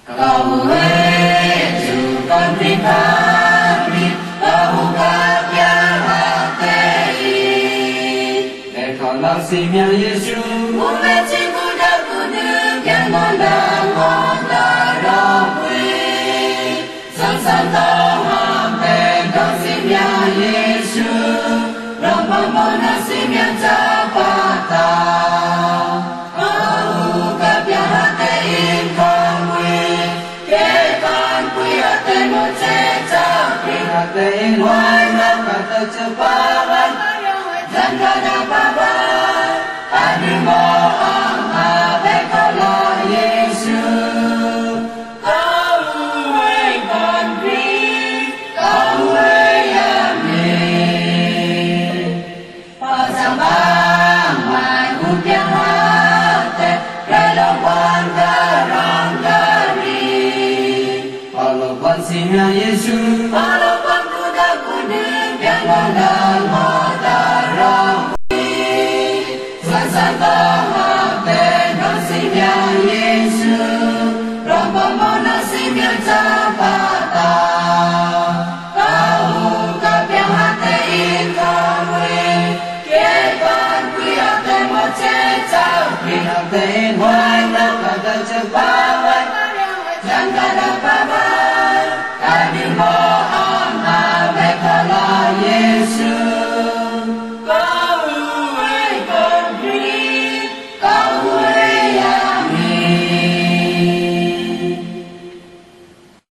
Cầu huế dù con vinh thani cầu các gia hạ tê để khảo lạc xin nhà Giêsu u mê chi cu đa cu nữ yang ngon đa ngon đa rong quy san san ta ham tê con xin nhà Giêsu rong bom bom na xin nhà cha pa ta au các gia hạ tê in con quy kế con quy hạ tê một chế cha quy hạ tê in hoài ngọc hạ tê chư pa văn dân ca đa pa văn anh mô ang hạ tê có lo Giêsu cầu huế con quy cầu huế amen pa sang bang mai hút yang hạ tê ra lo quan ca rong ca ri pa lo quan xin nhà Giêsu pa lo quan cu đa cu nữ yang ngon đa ngon đa rong quy san san ta ham tê con xin nhà Giêsu rong bom bom na xin nhà cha pa ta cầu các gia hạ tê in con quy kế con quy hạ tê một chế cha quy hạ tê in hoài ngọc hạ tê chư pa